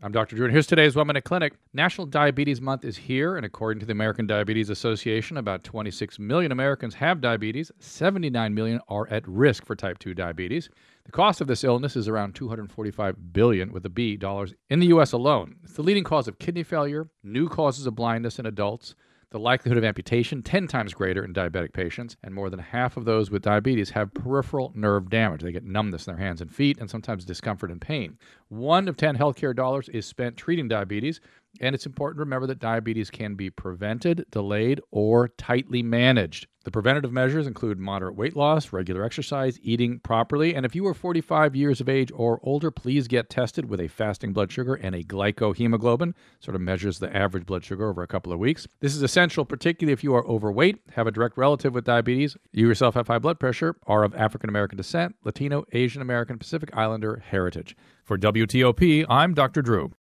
I'm Dr. Drew, and here's today's 1 Minute Clinic. National Diabetes Month is here, and according to the American Diabetes Association, about 26 million Americans have diabetes. 79 million are at risk for type 2 diabetes. The cost of this illness is around $245 billion with a B dollars in the U.S. alone. It's the leading cause of kidney failure, new causes of blindness in adults, the likelihood of amputation 10 times greater in diabetic patients, and more than half of those with diabetes have peripheral nerve damage. They get numbness in their hands and feet and sometimes discomfort and pain. 1 of 10 healthcare dollars is spent treating diabetes, and it's important to remember that diabetes can be prevented, delayed, or tightly managed. The preventative measures include moderate weight loss, regular exercise, eating properly, and if you are 45 years of age or older, please get tested with a fasting blood sugar and a glycohemoglobin, sort of measures the average blood sugar over a couple of weeks. This is essential, particularly if you are overweight, have a direct relative with diabetes, you yourself have high blood pressure, are of African American descent, Latino, Asian American, Pacific Islander heritage. For WTOP, I'm Dr. Drew.